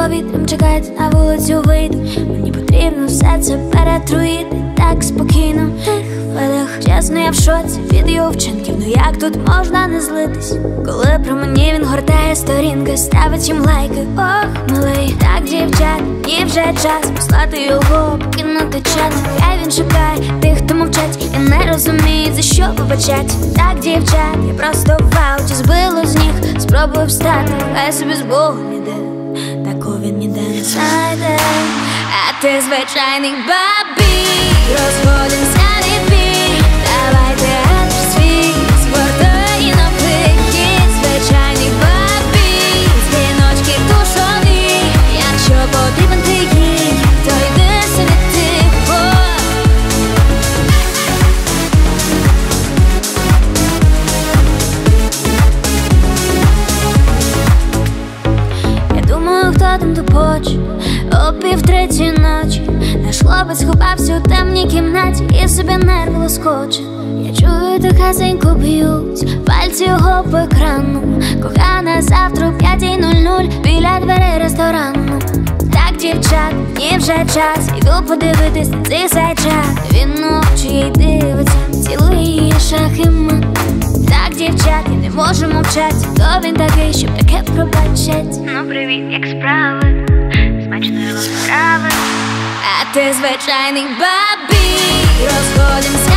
повітрям чекайте, на вулицю вийду. Мені потрібно все це перетруїти так спокійно, в тих хвилях. Чесно, я в шоці від його вчинків. Ну як тут можна не злитись, коли про мені він гортає сторінки, ставить їм лайки. Ох, милий, так, дівчат, і вже час послати його, покинути чат. Хай він шукає тих, хто мовчать і не розуміє, за що вибачать. Так, дівчат, я просто в ауті збило з ніг, спробую встати, хай собі з Богом іде, такого він ніде не знайде. А ти звичайний бабій, розходимся від бій, давай театр свій, спортивні напитки. Звичайний бабій, дзвіночки тушоні, якщо потрібен ти їй, то йди собі тихо. Я думаю, хто там тупоче о 2:30 ночі. Наш хлопець ховався у темній кімнаті і собі нерви лоскоче. Я чую, тихесенько б'ють пальці його по екрану. Кохана, завтра о 5:00 біля дверей ресторану. Так, дівчат, і вже час, іду подивитись на цей сайчат. Він очі їй дивиться, цілує її шах і мат. Так, дівчат, я не можу мовчать, хто він такий, щоб таке пробачать. Ну привіт, як справи? Смачної вам справи. А ти звичайний бабій, розходимся